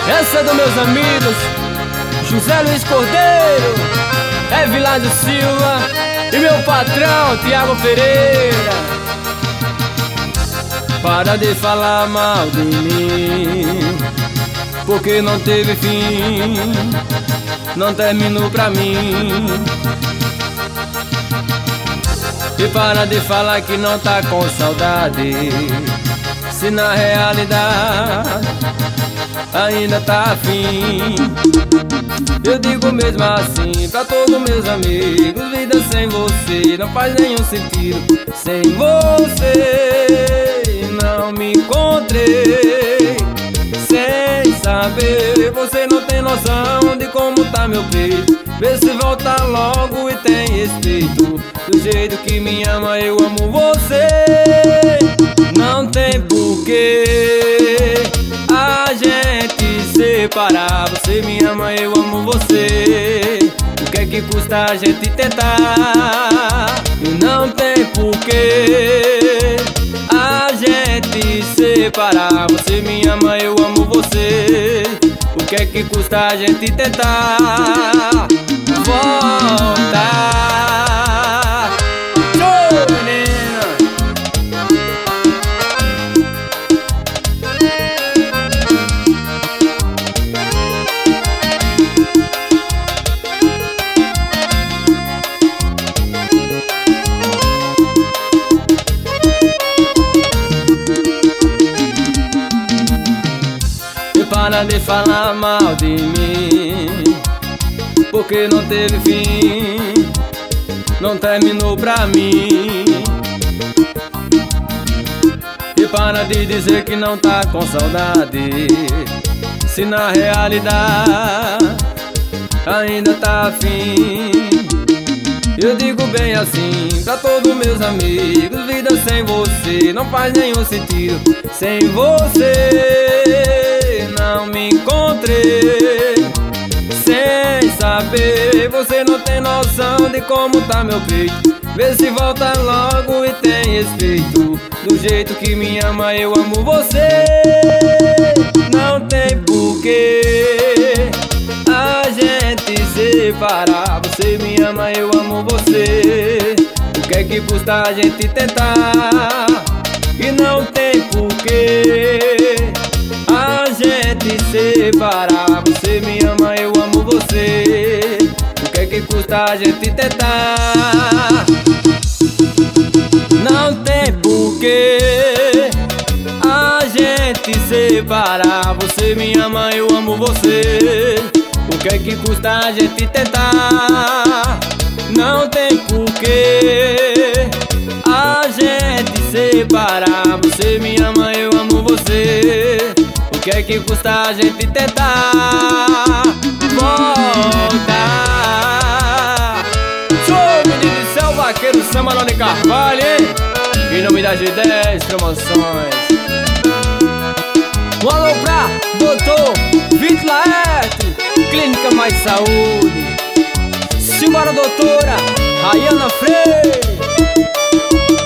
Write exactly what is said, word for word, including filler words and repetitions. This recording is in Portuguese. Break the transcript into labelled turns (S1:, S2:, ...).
S1: Essa é dos meus amigos José Luiz Cordeiro, Evilásio Silva e meu patrão Tiago Pereira. Para de falar mal de mim, porque não teve fim, não terminou pra mim. E para de falar que não tá com saudade, se na realidade ainda tá afim. Eu digo mesmo assim pra todos meus amigos: vida sem você não faz nenhum sentido. Sem você não me encontrei. Sem saber, você não tem noção de como tá meu peito. Vê se volta logo e tem respeito. Do jeito que me ama, eu amo você. Não tem porquê a gente separar. Você me ama, eu amo você. O que é que custa a gente tentar? E não tem porquê a gente separar. Você me ama, eu amo você. O que é que custa a gente tentar voltar? Show, menina! Para de falar mal de mim, porque não teve fim, não terminou pra mim. E para de dizer que não tá com saudade, se na realidade ainda tá afim. Eu digo bem assim pra todos meus amigos: vida sem você não faz nenhum sentido. Sem você não me encontrei. Sem saber, você não tem noção de como tá meu peito. Vê se volta logo e tem respeito. Do jeito que me ama, eu amo você. Não tem porquê a gente separar. Você me ama, eu amo você. O que é que custa a gente tentar? E não tem porquê a gente separar. Você me ama, eu amo você. O que é que custa a gente tentar? Não tem porquê a gente separar. Você me ama, eu amo você. O que é que custa a gente tentar? Não tem porquê a gente separar. Você me ama, eu amo você. O que é que custa a gente tentar voltar? Show, menino do céu, vaqueiro Samba Noni Carvalho, hein? Em nome das G dez Promoções. Um alô pra doutor Vitor Laerte, Clínica Mais Saúde. Simbora, doutora Rayana Freire.